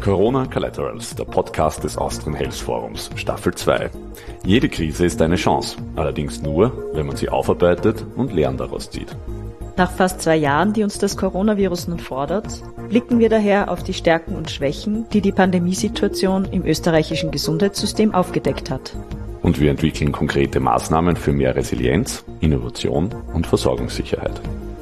Corona Collaterals, der Podcast des Austrian Health Forums, Staffel 2. Jede Krise ist eine Chance, allerdings nur, wenn man sie aufarbeitet und Lehren daraus zieht. Nach fast 2 Jahren, die uns das Coronavirus nun fordert, blicken wir daher auf die Stärken und Schwächen, die die Pandemiesituation im österreichischen Gesundheitssystem aufgedeckt hat. Und wir entwickeln konkrete Maßnahmen für mehr Resilienz, Innovation und Versorgungssicherheit.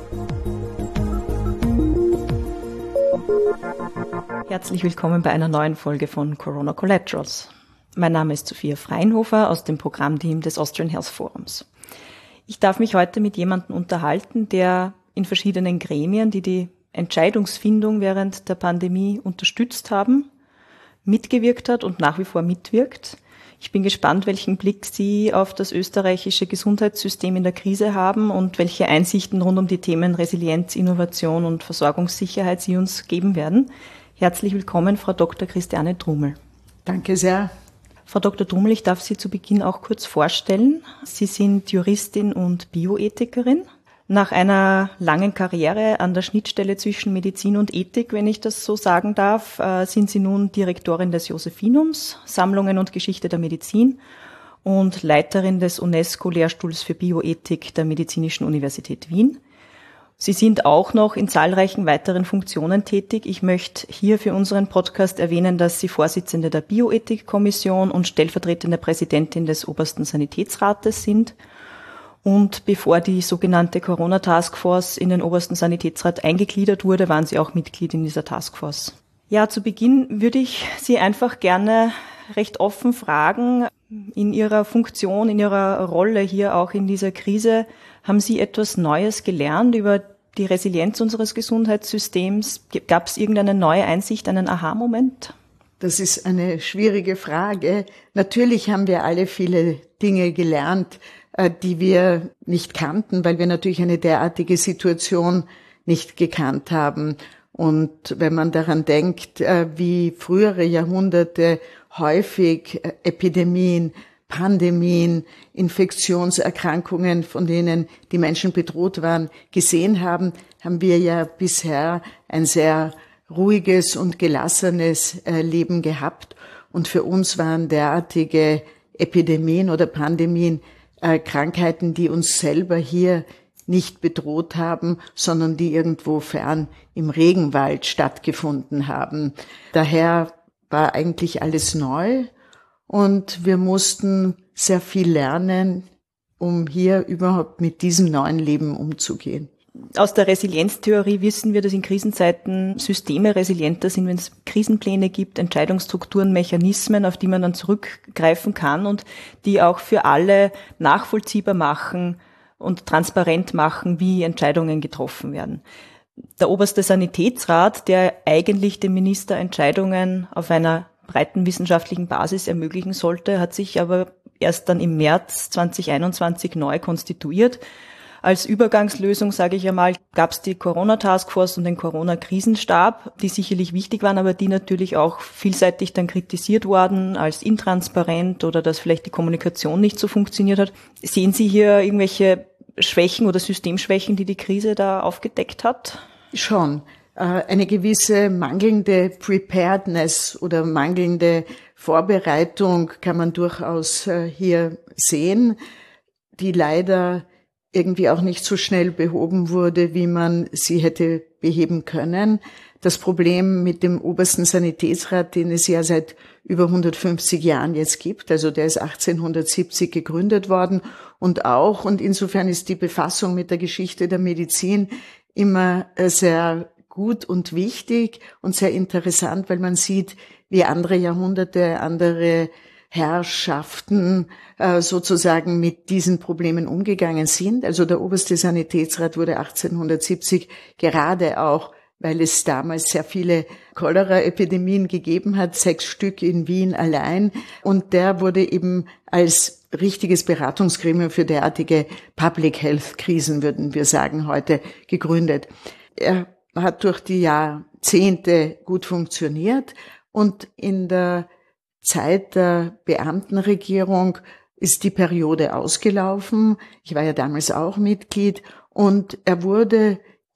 Herzlich willkommen bei einer neuen Folge von Corona Collaterals. Mein Name ist Sophia Freinhofer aus dem Programmteam des Austrian Health Forums. Ich darf mich heute mit jemandem unterhalten, der in verschiedenen Gremien, die die Entscheidungsfindung während der Pandemie unterstützt haben, mitgewirkt hat und nach wie vor mitwirkt. Ich bin gespannt, welchen Blick Sie auf das österreichische Gesundheitssystem in der Krise haben und welche Einsichten rund um die Themen Resilienz, Innovation und Versorgungssicherheit Sie uns geben werden. Herzlich willkommen, Frau Dr. Christiane Drummel. Danke sehr. Frau Dr. Drummel, ich darf Sie zu Beginn auch kurz vorstellen. Sie sind Juristin und Bioethikerin. Nach einer langen Karriere an der Schnittstelle zwischen Medizin und Ethik, wenn ich das so sagen darf, sind Sie nun Direktorin des Josephinums, Sammlungen und Geschichte der Medizin und Leiterin des UNESCO-Lehrstuhls für Bioethik der Medizinischen Universität Wien. Sie sind auch noch in zahlreichen weiteren Funktionen tätig. Ich möchte hier für unseren Podcast erwähnen, dass Sie Vorsitzende der Bioethikkommission und stellvertretende Präsidentin des Obersten Sanitätsrates sind. Und bevor die sogenannte Corona-Taskforce in den Obersten Sanitätsrat eingegliedert wurde, waren Sie auch Mitglied in dieser Taskforce. Ja, zu Beginn würde ich Sie einfach gerne recht offen fragen, in Ihrer Funktion, in Ihrer Rolle hier auch in dieser Krise, haben Sie etwas Neues gelernt über die Resilienz unseres Gesundheitssystems? Gab es irgendeine neue Einsicht, einen Aha-Moment? Das ist eine schwierige Frage. Natürlich haben wir alle viele Dinge gelernt, die wir nicht kannten, weil wir natürlich eine derartige Situation nicht gekannt haben. Und wenn man daran denkt, wie frühere Jahrhunderte häufig Epidemien, Pandemien, Infektionserkrankungen, von denen die Menschen bedroht waren, gesehen haben, haben wir ja bisher ein sehr ruhiges und gelassenes Leben gehabt. Und für uns waren derartige Epidemien oder Pandemien Krankheiten, die uns selber hier nicht bedroht haben, sondern die irgendwo fern im Regenwald stattgefunden haben. Daher war eigentlich alles neu und wir mussten sehr viel lernen, um hier überhaupt mit diesem neuen Leben umzugehen. Aus der Resilienztheorie wissen wir, dass in Krisenzeiten Systeme resilienter sind, wenn es Krisenpläne gibt, Entscheidungsstrukturen, Mechanismen, auf die man dann zurückgreifen kann und die auch für alle nachvollziehbar machen und transparent machen, wie Entscheidungen getroffen werden. Der Oberste Sanitätsrat, der eigentlich dem Minister Entscheidungen auf einer breiten wissenschaftlichen Basis ermöglichen sollte, hat sich aber erst dann im März 2021 neu konstituiert. Als Übergangslösung, sage ich einmal, gab es die Corona-Taskforce und den Corona-Krisenstab, die sicherlich wichtig waren, aber die natürlich auch vielseitig dann kritisiert worden als intransparent oder dass vielleicht die Kommunikation nicht so funktioniert hat. Sehen Sie hier irgendwelche Schwächen oder Systemschwächen, die die Krise da aufgedeckt hat? Schon. Eine gewisse mangelnde Preparedness oder mangelnde Vorbereitung kann man durchaus hier sehen, die leider irgendwie auch nicht so schnell behoben wurde, wie man sie hätte beheben können. Das Problem mit dem Obersten Sanitätsrat, den es ja seit über 150 Jahren jetzt gibt, also der ist 1870 gegründet worden und insofern ist die Befassung mit der Geschichte der Medizin immer sehr gut und wichtig und sehr interessant, weil man sieht, wie andere Jahrhunderte, andere Herrschaften sozusagen mit diesen Problemen umgegangen sind. Also der Oberste Sanitätsrat wurde 1870 gerade auch, weil es damals sehr viele Cholera-Epidemien gegeben hat, 6 Stück in Wien allein. Und der wurde eben als richtiges Beratungsgremium für derartige Public Health Krisen, würden wir sagen, heute gegründet. Er hat durch die Jahrzehnte gut funktioniert und in der Zeit der Beamtenregierung ist die Periode ausgelaufen. Ich war ja damals auch Mitglied und er wurde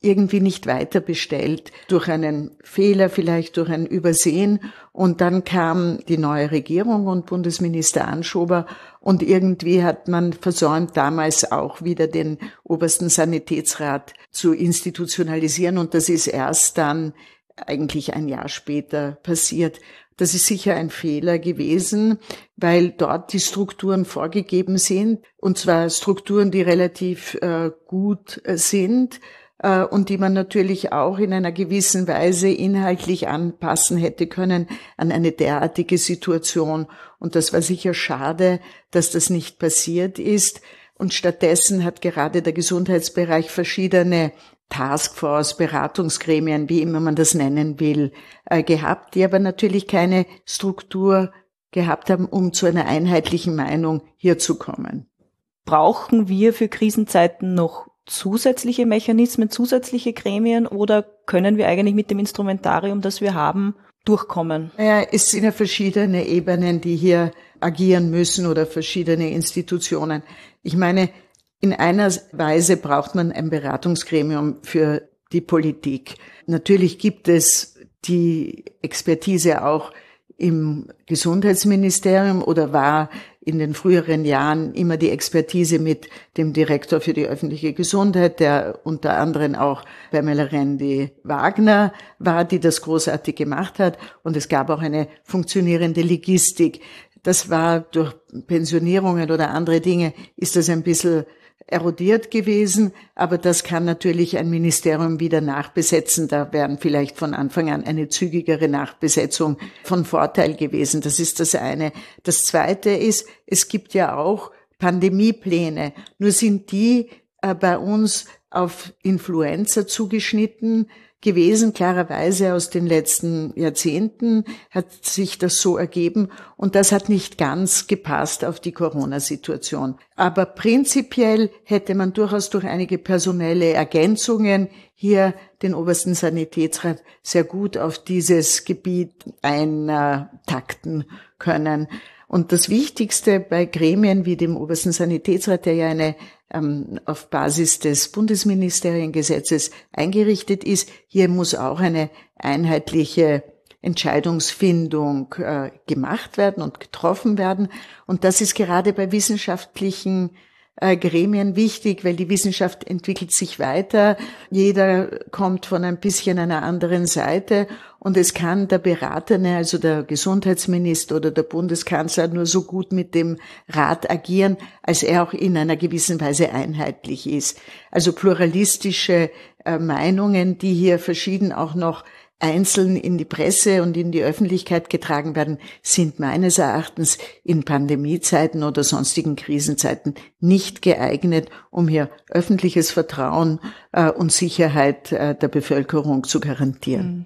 irgendwie nicht weiter bestellt, durch einen Fehler, vielleicht durch ein Übersehen. Und dann kam die neue Regierung und Bundesminister Anschober und irgendwie hat man versäumt, damals auch wieder den obersten Sanitätsrat zu institutionalisieren und das ist erst dann eigentlich ein Jahr später passiert. Das ist sicher ein Fehler gewesen, weil dort die Strukturen vorgegeben sind, und zwar Strukturen, die relativ gut sind, und die man natürlich auch in einer gewissen Weise inhaltlich anpassen hätte können an eine derartige Situation. Und das war sicher schade, dass das nicht passiert ist. Und stattdessen hat gerade der Gesundheitsbereich verschiedene Taskforce, Beratungsgremien, wie immer man das nennen will, gehabt, die aber natürlich keine Struktur gehabt haben, um zu einer einheitlichen Meinung hier zu kommen. Brauchen wir für Krisenzeiten noch zusätzliche Mechanismen, zusätzliche Gremien oder können wir eigentlich mit dem Instrumentarium, das wir haben, durchkommen? Ja, es sind ja verschiedene Ebenen, die hier agieren müssen oder verschiedene Institutionen. Ich meine, in einer Weise braucht man ein Beratungsgremium für die Politik. Natürlich gibt es die Expertise auch im Gesundheitsministerium oder war in den früheren Jahren immer die Expertise mit dem Direktor für die öffentliche Gesundheit, der unter anderem auch Pamela Rendi-Wagner war, die das großartig gemacht hat. Und es gab auch eine funktionierende Logistik. Das war durch Pensionierungen oder andere Dinge, ist das ein bisschen erodiert gewesen, aber das kann natürlich ein Ministerium wieder nachbesetzen. Da wären vielleicht von Anfang an eine zügigere Nachbesetzung von Vorteil gewesen. Das ist das eine. Das zweite ist, es gibt ja auch Pandemiepläne. Nur sind die bei uns auf Influenza zugeschnitten gewesen, klarerweise aus den letzten Jahrzehnten hat sich das so ergeben und das hat nicht ganz gepasst auf die Corona-Situation. Aber prinzipiell hätte man durchaus durch einige personelle Ergänzungen hier den obersten Sanitätsrat sehr gut auf dieses Gebiet eintakten können. Und das Wichtigste bei Gremien wie dem obersten Sanitätsrat, der ja auf Basis des Bundesministeriengesetzes eingerichtet ist, hier muss auch eine einheitliche Entscheidungsfindung gemacht werden und getroffen werden. Und das ist gerade bei wissenschaftlichen Gremien wichtig, weil die Wissenschaft entwickelt sich weiter. Jeder kommt von ein bisschen einer anderen Seite und es kann der Beratende, also der Gesundheitsminister oder der Bundeskanzler nur so gut mit dem Rat agieren, als er auch in einer gewissen Weise einheitlich ist. Also pluralistische Meinungen, die hier verschieden auch noch einzeln in die Presse und in die Öffentlichkeit getragen werden, sind meines Erachtens in Pandemiezeiten oder sonstigen Krisenzeiten nicht geeignet, um hier öffentliches Vertrauen und Sicherheit der Bevölkerung zu garantieren.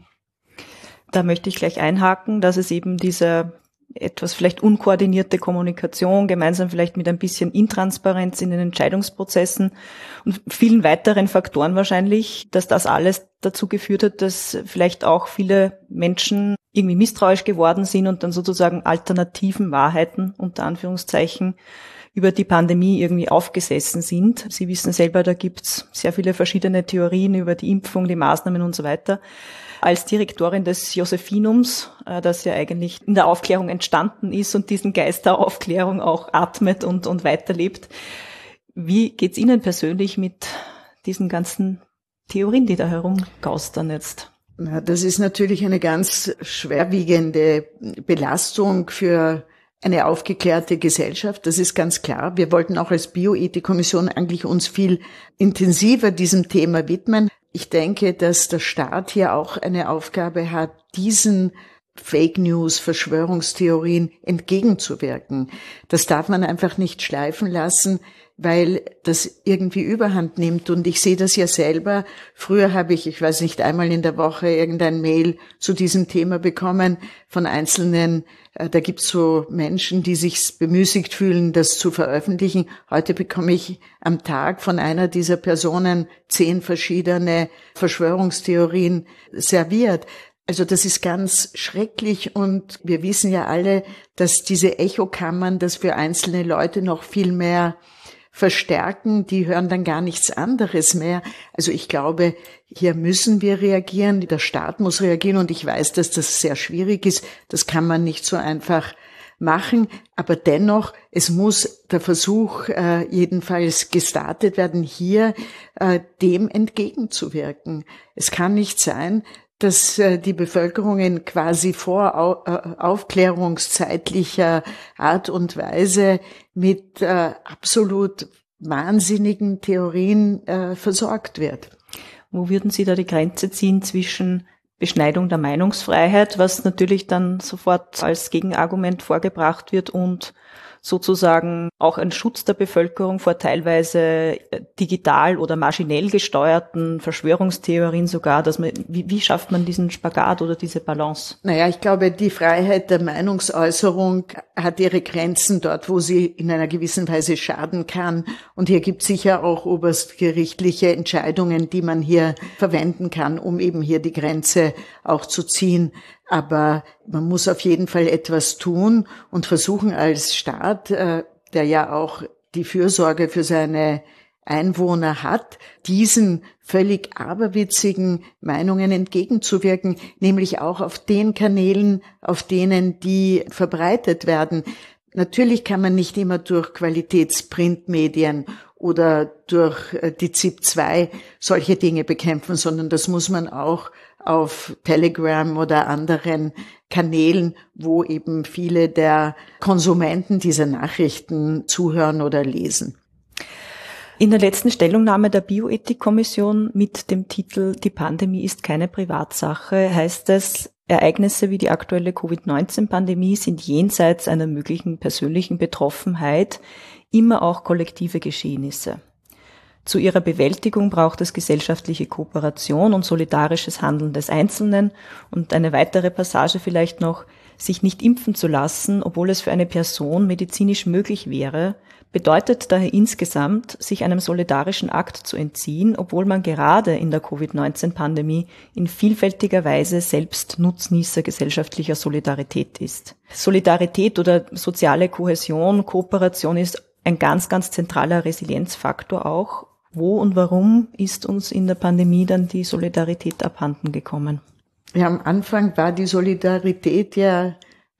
Da möchte ich gleich einhaken, dass es eben diese etwas vielleicht unkoordinierte Kommunikation, gemeinsam vielleicht mit ein bisschen Intransparenz in den Entscheidungsprozessen und vielen weiteren Faktoren wahrscheinlich, dass das alles dazu geführt hat, dass vielleicht auch viele Menschen irgendwie misstrauisch geworden sind und dann sozusagen alternativen Wahrheiten, unter Anführungszeichen, über die Pandemie irgendwie aufgesessen sind. Sie wissen selber, da gibt's sehr viele verschiedene Theorien über die Impfung, die Maßnahmen und so weiter. Als Direktorin des Josephinums, das ja eigentlich in der Aufklärung entstanden ist und diesen Geist der Aufklärung auch atmet und weiterlebt. Wie geht's Ihnen persönlich mit diesen ganzen Theorien, die da herumgaustern jetzt? Das ist natürlich eine ganz schwerwiegende Belastung für eine aufgeklärte Gesellschaft, das ist ganz klar. Wir wollten auch als Bioethikkommission eigentlich uns viel intensiver diesem Thema widmen. Ich denke, dass der Staat hier auch eine Aufgabe hat, diesen Fake News, Verschwörungstheorien entgegenzuwirken. Das darf man einfach nicht schleifen lassen, weil das irgendwie Überhand nimmt. Und ich sehe das ja selber. Früher habe ich weiß nicht, einmal in der Woche irgendein Mail zu diesem Thema bekommen von einzelnen. Da gibt's so Menschen, die sich bemüßigt fühlen, das zu veröffentlichen. Heute bekomme ich am Tag von einer dieser Personen 10 verschiedene Verschwörungstheorien serviert. Also das ist ganz schrecklich und wir wissen ja alle, dass diese Echokammern, das für einzelne Leute noch viel mehr verstärken, die hören dann gar nichts anderes mehr. Also ich glaube, hier müssen wir reagieren, der Staat muss reagieren und ich weiß, dass das sehr schwierig ist, das kann man nicht so einfach machen, aber dennoch, es muss der Versuch jedenfalls gestartet werden, hier dem entgegenzuwirken. Es kann nicht sein, dass die Bevölkerung quasi vor aufklärungszeitlicher Art und Weise mit absolut wahnsinnigen Theorien versorgt wird. Wo würden Sie da die Grenze ziehen zwischen Beschneidung der Meinungsfreiheit, was natürlich dann sofort als Gegenargument vorgebracht wird, und sozusagen auch ein Schutz der Bevölkerung vor teilweise digital oder maschinell gesteuerten Verschwörungstheorien sogar, dass man, wie schafft man diesen Spagat oder diese Balance? Naja, ich glaube, die Freiheit der Meinungsäußerung hat ihre Grenzen dort, wo sie in einer gewissen Weise schaden kann. Und hier gibt es sicher auch oberstgerichtliche Entscheidungen, die man hier verwenden kann, um eben hier die Grenze auch zu ziehen. Aber man muss auf jeden Fall etwas tun und versuchen als Staat, der ja auch die Fürsorge für seine Einwohner hat, diesen völlig aberwitzigen Meinungen entgegenzuwirken, nämlich auch auf den Kanälen, auf denen die verbreitet werden. Natürlich kann man nicht immer durch Qualitätsprintmedien oder durch die ZIP 2 solche Dinge bekämpfen, sondern das muss man auch auf Telegram oder anderen Kanälen, wo eben viele der Konsumenten dieser Nachrichten zuhören oder lesen. In der letzten Stellungnahme der Bioethikkommission mit dem Titel "Die Pandemie ist keine Privatsache" heißt es, Ereignisse wie die aktuelle Covid-19-Pandemie sind jenseits einer möglichen persönlichen Betroffenheit immer auch kollektive Geschehnisse. Zu ihrer Bewältigung braucht es gesellschaftliche Kooperation und solidarisches Handeln des Einzelnen. Und eine weitere Passage vielleicht noch: Sich nicht impfen zu lassen, obwohl es für eine Person medizinisch möglich wäre, bedeutet daher insgesamt, sich einem solidarischen Akt zu entziehen, obwohl man gerade in der Covid-19-Pandemie in vielfältiger Weise selbst Nutznießer gesellschaftlicher Solidarität ist. Solidarität oder soziale Kohäsion, Kooperation ist ein ganz, ganz zentraler Resilienzfaktor auch. Wo und warum ist uns in der Pandemie dann die Solidarität abhanden gekommen? Ja, am Anfang war die Solidarität ja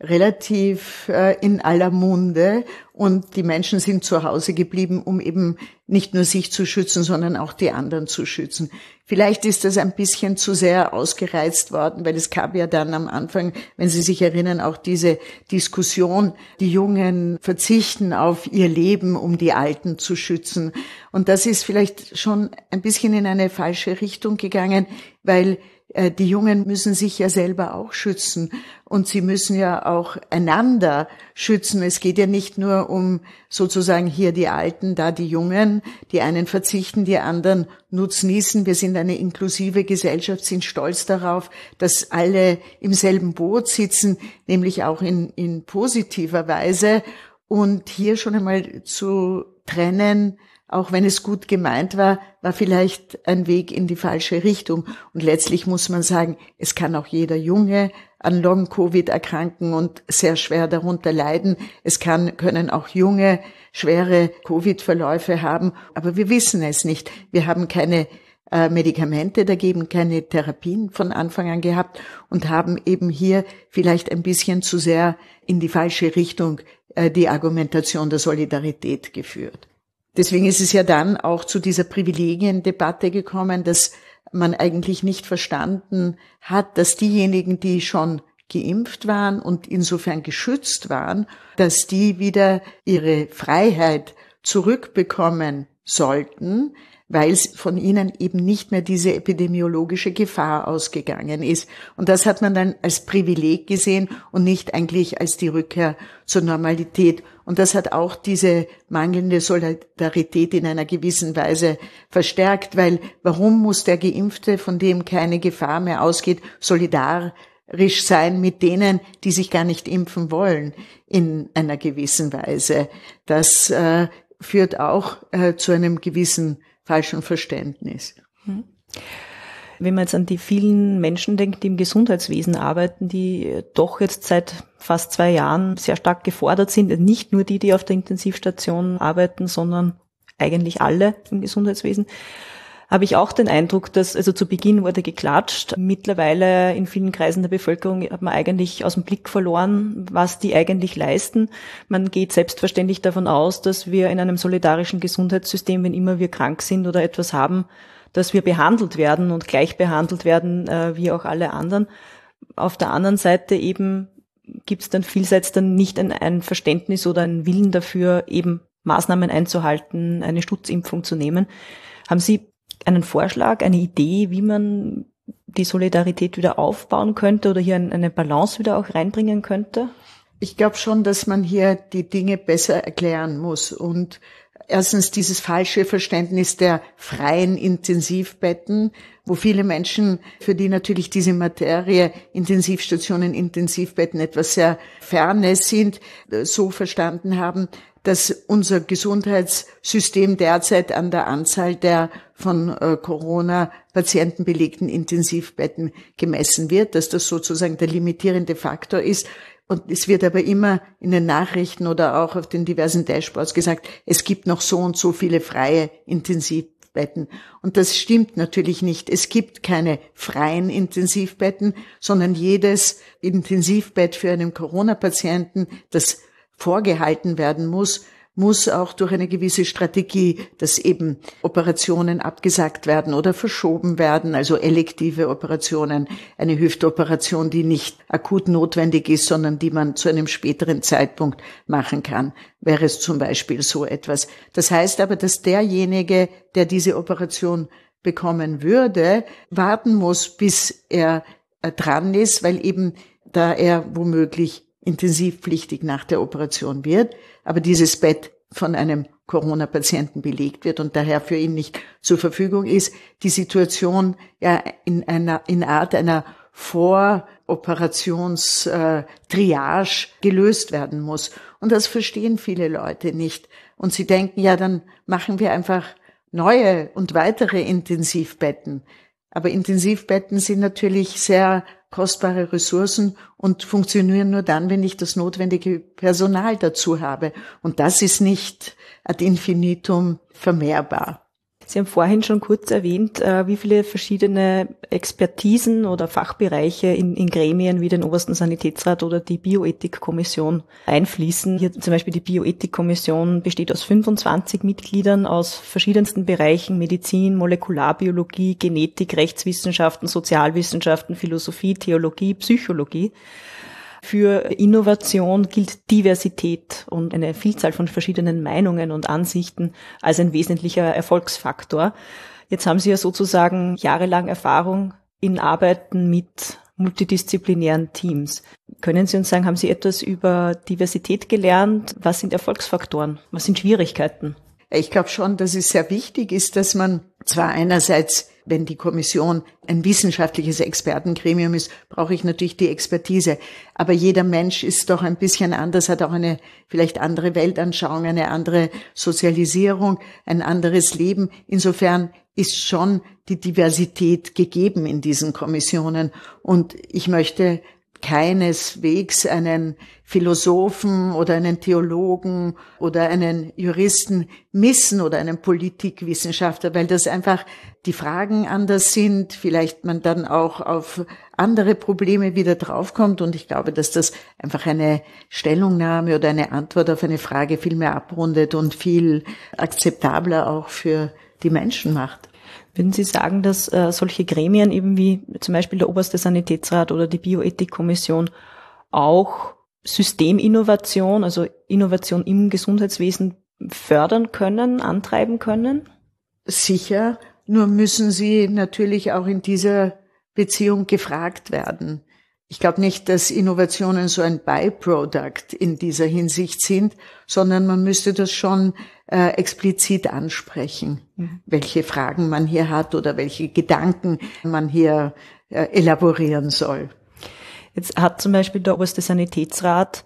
relativ in aller Munde und die Menschen sind zu Hause geblieben, um eben nicht nur sich zu schützen, sondern auch die anderen zu schützen. Vielleicht ist das ein bisschen zu sehr ausgereizt worden, weil es gab ja dann am Anfang, wenn Sie sich erinnern, auch diese Diskussion, die Jungen verzichten auf ihr Leben, um die Alten zu schützen. Und das ist vielleicht schon ein bisschen in eine falsche Richtung gegangen, weil die Jungen müssen sich ja selber auch schützen und sie müssen ja auch einander schützen. Es geht ja nicht nur um sozusagen hier die Alten, da die Jungen, die einen verzichten, die anderen nutznießen. Wir sind eine inklusive Gesellschaft, sind stolz darauf, dass alle im selben Boot sitzen, nämlich auch in positiver Weise. Und hier schon einmal zu trennen, auch wenn es gut gemeint war, war vielleicht ein Weg in die falsche Richtung. Und letztlich muss man sagen, es kann auch jeder Junge an Long-Covid erkranken und sehr schwer darunter leiden. Es können auch Junge schwere Covid-Verläufe haben. Aber wir wissen es nicht. Wir haben keine Medikamente dagegen, keine Therapien von Anfang an gehabt und haben eben hier vielleicht ein bisschen zu sehr in die falsche Richtung die Argumentation der Solidarität geführt. Deswegen ist es ja dann auch zu dieser Privilegiendebatte gekommen, dass man eigentlich nicht verstanden hat, dass diejenigen, die schon geimpft waren und insofern geschützt waren, dass die wieder ihre Freiheit zurückbekommen sollten, weil von ihnen eben nicht mehr diese epidemiologische Gefahr ausgegangen ist. Und das hat man dann als Privileg gesehen und nicht eigentlich als die Rückkehr zur Normalität. Und das hat auch diese mangelnde Solidarität in einer gewissen Weise verstärkt, weil warum muss der Geimpfte, von dem keine Gefahr mehr ausgeht, solidarisch sein mit denen, die sich gar nicht impfen wollen, in einer gewissen Weise? Das führt auch zu einem gewissen falschen Verständnis. Wenn man jetzt an die vielen Menschen denkt, die im Gesundheitswesen arbeiten, die doch jetzt seit fast 2 Jahren sehr stark gefordert sind, nicht nur die auf der Intensivstation arbeiten, sondern eigentlich alle im Gesundheitswesen, habe ich auch den Eindruck, dass, also zu Beginn wurde geklatscht, mittlerweile in vielen Kreisen der Bevölkerung hat man eigentlich aus dem Blick verloren, was die eigentlich leisten. Man geht selbstverständlich davon aus, dass wir in einem solidarischen Gesundheitssystem, wenn immer wir krank sind oder etwas haben, dass wir behandelt werden und gleich behandelt werden wie auch alle anderen. Auf der anderen Seite eben gibt es dann vielseits dann nicht ein Verständnis oder einen Willen dafür, eben Maßnahmen einzuhalten, eine Stutzimpfung zu nehmen. Haben Sie einen Vorschlag, eine Idee, wie man die Solidarität wieder aufbauen könnte oder hier eine Balance wieder auch reinbringen könnte? Ich glaube schon, dass man hier die Dinge besser erklären muss und erstens dieses falsche Verständnis der freien Intensivbetten, wo viele Menschen, für die natürlich diese Materie Intensivstationen, Intensivbetten etwas sehr Fernes sind, so verstanden haben, dass unser Gesundheitssystem derzeit an der Anzahl der von Corona-Patienten belegten Intensivbetten gemessen wird, dass das sozusagen der limitierende Faktor ist. Und es wird aber immer in den Nachrichten oder auch auf den diversen Dashboards gesagt, es gibt noch so und so viele freie Intensivbetten. Und das stimmt natürlich nicht. Es gibt keine freien Intensivbetten, sondern jedes Intensivbett für einen Corona-Patienten, das vorgehalten werden muss auch durch eine gewisse Strategie, dass eben Operationen abgesagt werden oder verschoben werden, also elektive Operationen, eine Hüftoperation, die nicht akut notwendig ist, sondern die man zu einem späteren Zeitpunkt machen kann, wäre es zum Beispiel so etwas. Das heißt aber, dass derjenige, der diese Operation bekommen würde, warten muss, bis er dran ist, weil eben da er womöglich intensivpflichtig nach der Operation wird, aber dieses Bett von einem Corona-Patienten belegt wird und daher für ihn nicht zur Verfügung ist, die Situation ja in Art einer Voroperations-Triage gelöst werden muss. Und das verstehen viele Leute nicht. Und sie denken, ja, dann machen wir einfach neue und weitere Intensivbetten. Aber Intensivbetten sind natürlich sehr kostbare Ressourcen und funktionieren nur dann, wenn ich das notwendige Personal dazu habe. Und das ist nicht ad infinitum vermehrbar. Sie haben vorhin schon kurz erwähnt, wie viele verschiedene Expertisen oder Fachbereiche in Gremien wie den Obersten Sanitätsrat oder die Bioethikkommission einfließen. Hier zum Beispiel die Bioethikkommission besteht aus 25 Mitgliedern aus verschiedensten Bereichen: Medizin, Molekularbiologie, Genetik, Rechtswissenschaften, Sozialwissenschaften, Philosophie, Theologie, Psychologie. Für Innovation gilt Diversität und eine Vielzahl von verschiedenen Meinungen und Ansichten als ein wesentlicher Erfolgsfaktor. Jetzt haben Sie ja sozusagen jahrelang Erfahrung in Arbeiten mit multidisziplinären Teams. Können Sie uns sagen, haben Sie etwas über Diversität gelernt? Was sind Erfolgsfaktoren? Was sind Schwierigkeiten? Ich glaube schon, dass es sehr wichtig ist, dass man zwar einerseits, wenn die Kommission ein wissenschaftliches Expertengremium ist, brauche ich natürlich die Expertise. Aber jeder Mensch ist doch ein bisschen anders, hat auch eine vielleicht andere Weltanschauung, eine andere Sozialisierung, ein anderes Leben. Insofern ist schon die Diversität gegeben in diesen Kommissionen. Und ich möchte keineswegs einen Philosophen oder einen Theologen oder einen Juristen missen oder einen Politikwissenschaftler, weil das einfach die Fragen anders sind, vielleicht man dann auch auf andere Probleme wieder draufkommt, und ich glaube, dass das einfach eine Stellungnahme oder eine Antwort auf eine Frage viel mehr abrundet und viel akzeptabler auch für die Menschen macht. Würden Sie sagen, dass solche Gremien eben wie zum Beispiel der Oberste Sanitätsrat oder die Bioethikkommission auch Systeminnovation, also Innovation im Gesundheitswesen fördern können, antreiben können? Sicher, nur müssen sie natürlich auch in dieser Beziehung gefragt werden. Ich glaube nicht, dass Innovationen so ein Byproduct in dieser Hinsicht sind, sondern man müsste das schon explizit ansprechen, welche Fragen man hier hat oder welche Gedanken man hier elaborieren soll. Jetzt hat zum Beispiel der Oberste Sanitätsrat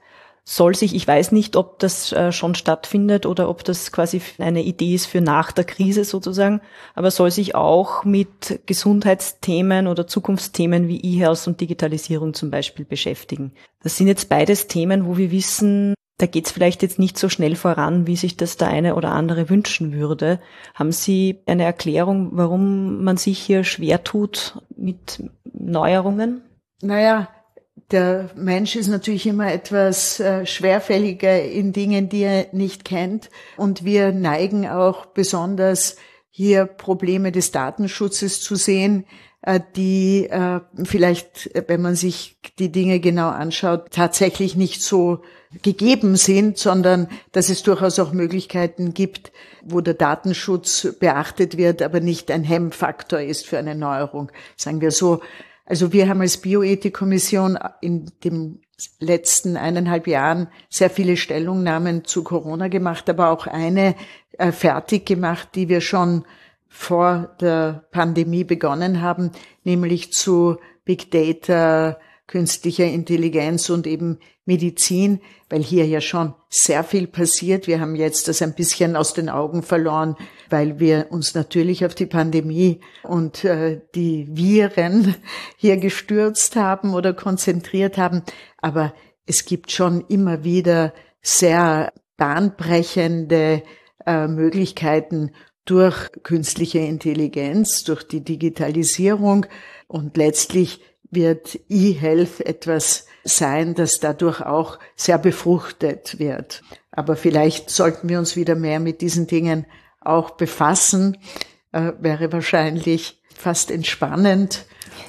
ich weiß nicht, ob das schon stattfindet oder ob das quasi eine Idee ist für nach der Krise sozusagen, aber soll sich auch mit Gesundheitsthemen oder Zukunftsthemen wie E-Health und Digitalisierung zum Beispiel beschäftigen. Das sind jetzt beides Themen, wo wir wissen, Da geht es vielleicht jetzt nicht so schnell voran, wie sich das der eine oder andere wünschen würde. Haben Sie eine Erklärung, warum man sich hier schwer tut mit Neuerungen? Naja, der Mensch ist natürlich immer etwas schwerfälliger in Dingen, die er nicht kennt. Und wir neigen auch besonders hier Probleme des Datenschutzes zu sehen, die vielleicht, wenn man sich die Dinge genau anschaut, tatsächlich nicht so gegeben sind, sondern dass es durchaus auch Möglichkeiten gibt, wo der Datenschutz beachtet wird, aber nicht ein Hemmfaktor ist für eine Neuerung, sagen wir so. Also wir haben als Bioethikkommission in den letzten 1,5 Jahren sehr viele Stellungnahmen zu Corona gemacht, aber auch eine fertig gemacht, die wir schon vor der Pandemie begonnen haben, nämlich zu Big Data, künstlicher Intelligenz und eben Medizin, weil hier ja schon sehr viel passiert. Wir haben jetzt das ein bisschen aus den Augen verloren, weil wir uns natürlich auf die Pandemie und die Viren hier gestürzt haben oder konzentriert haben. Aber es gibt schon immer wieder sehr bahnbrechende Möglichkeiten durch künstliche Intelligenz, durch die Digitalisierung, und letztlich wird eHealth etwas sein, das dadurch auch sehr befruchtet wird. Aber vielleicht sollten wir uns wieder mehr mit diesen Dingen auch befassen, wäre wahrscheinlich fast entspannend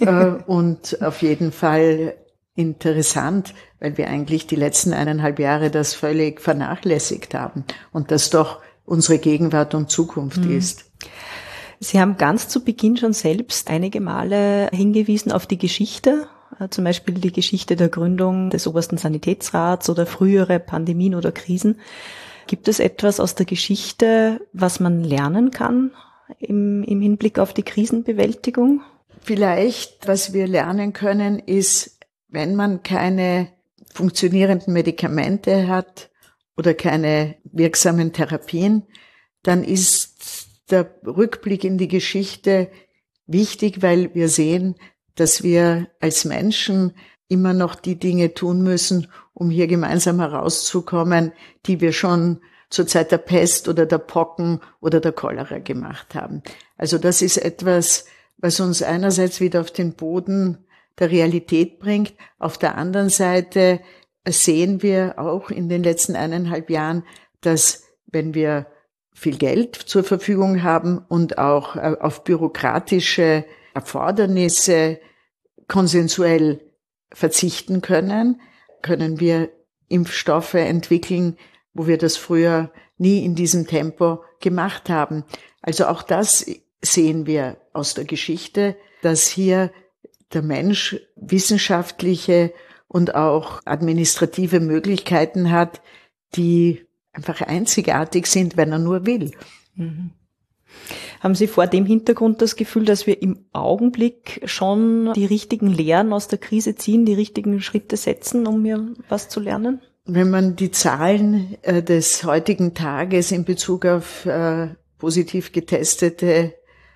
und auf jeden Fall interessant, weil wir eigentlich die letzten 1,5 Jahre das völlig vernachlässigt haben und das doch unsere Gegenwart und Zukunft ist. Sie haben ganz zu Beginn schon selbst einige Male hingewiesen auf die Geschichte, zum Beispiel die Geschichte der Gründung des Obersten Sanitätsrats oder frühere Pandemien oder Krisen. Gibt es etwas aus der Geschichte, was man lernen kann im Hinblick auf die Krisenbewältigung? Vielleicht, was wir lernen können, ist, wenn man keine funktionierenden Medikamente hat oder keine wirksamen Therapien, dann ist der Rückblick in die Geschichte wichtig, weil wir sehen, dass wir als Menschen immer noch die Dinge tun müssen, um hier gemeinsam herauszukommen, die wir schon zur Zeit der Pest oder der Pocken oder der Cholera gemacht haben. Also das ist etwas, was uns einerseits wieder auf den Boden der Realität bringt. Auf der anderen Seite sehen wir auch in den letzten 1,5 Jahren, dass wenn wir viel Geld zur Verfügung haben und auch auf bürokratische Erfordernisse konsensuell verzichten können, können wir Impfstoffe entwickeln, wo wir das früher nie in diesem Tempo gemacht haben. Also auch das sehen wir aus der Geschichte, dass hier der Mensch wissenschaftliche und auch administrative Möglichkeiten hat, die einfach einzigartig sind, wenn er nur will. Mhm. Haben Sie vor dem Hintergrund das Gefühl, dass wir im Augenblick schon die richtigen Lehren aus der Krise ziehen, die richtigen Schritte setzen, um hier was zu lernen? Wenn man die Zahlen des heutigen Tages in Bezug auf positiv getestete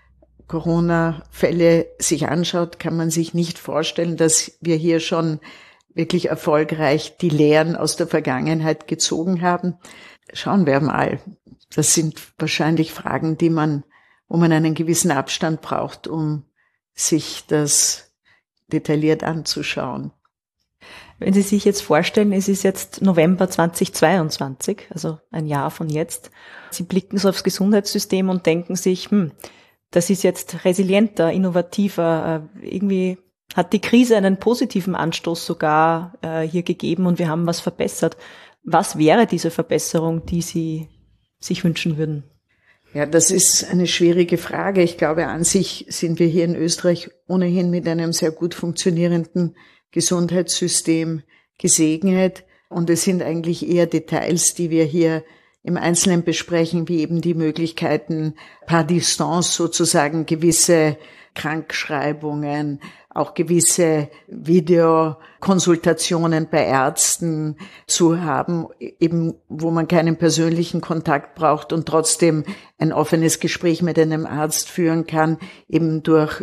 Corona-Fälle sich anschaut, kann man sich nicht vorstellen, dass wir hier schon wirklich erfolgreich die Lehren aus der Vergangenheit gezogen haben. Schauen wir mal. Das sind wahrscheinlich Fragen, wo man einen gewissen Abstand braucht, um sich das detailliert anzuschauen. Wenn Sie sich jetzt vorstellen, es ist jetzt November 2022, also ein Jahr von jetzt. Sie blicken so aufs Gesundheitssystem und denken sich, das ist jetzt resilienter, innovativer, irgendwie hat die Krise einen positiven Anstoß sogar hier gegeben und wir haben was verbessert. Was wäre diese Verbesserung, die Sie sich wünschen würden? Ja, das ist eine schwierige Frage. Ich glaube, an sich sind wir hier in Österreich ohnehin mit einem sehr gut funktionierenden Gesundheitssystem gesegnet. Und es sind eigentlich eher Details, die wir hier im Einzelnen besprechen, wie eben die Möglichkeiten, par distance sozusagen gewisse Krankschreibungen, auch gewisse Videokonsultationen bei Ärzten zu haben, eben wo man keinen persönlichen Kontakt braucht und trotzdem ein offenes Gespräch mit einem Arzt führen kann, eben durch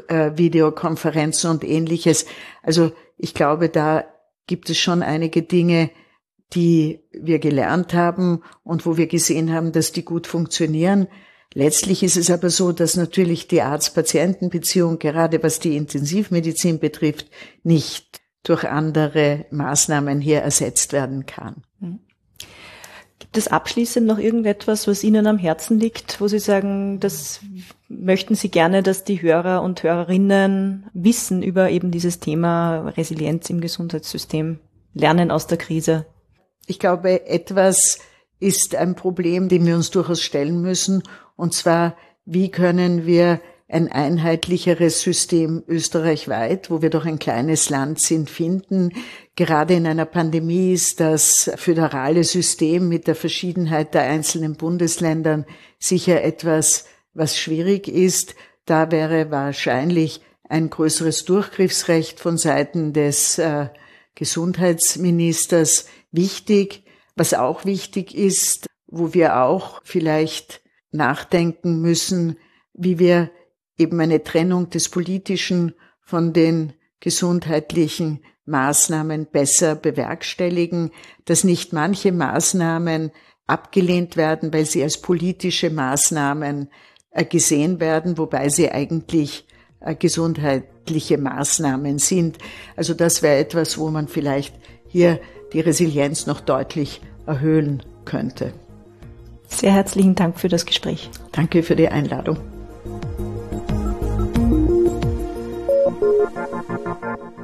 Videokonferenzen und Ähnliches. Also ich glaube, da gibt es schon einige Dinge, die wir gelernt haben und wo wir gesehen haben, dass die gut funktionieren. Letztlich ist es aber so, dass natürlich die Arzt-Patienten-Beziehung, gerade was die Intensivmedizin betrifft, nicht durch andere Maßnahmen hier ersetzt werden kann. Gibt es abschließend noch irgendetwas, was Ihnen am Herzen liegt, wo Sie sagen, das möchten Sie gerne, dass die Hörer und Hörerinnen wissen über eben dieses Thema Resilienz im Gesundheitssystem, Lernen aus der Krise? Ich glaube, etwas ist ein Problem, dem wir uns durchaus stellen müssen, und zwar, wie können wir ein einheitlicheres System österreichweit, wo wir doch ein kleines Land sind, finden. Gerade in einer Pandemie ist das föderale System mit der Verschiedenheit der einzelnen Bundesländern sicher etwas, was schwierig ist. Da wäre wahrscheinlich ein größeres Durchgriffsrecht von Seiten des Gesundheitsministers wichtig. Was auch wichtig ist, wo wir auch vielleicht nachdenken müssen, wie wir eben eine Trennung des Politischen von den gesundheitlichen Maßnahmen besser bewerkstelligen, dass nicht manche Maßnahmen abgelehnt werden, weil sie als politische Maßnahmen gesehen werden, wobei sie eigentlich gesundheitliche Maßnahmen sind. Also das wäre etwas, wo man vielleicht hier die Resilienz noch deutlich erhöhen könnte. Sehr herzlichen Dank für das Gespräch. Danke für die Einladung.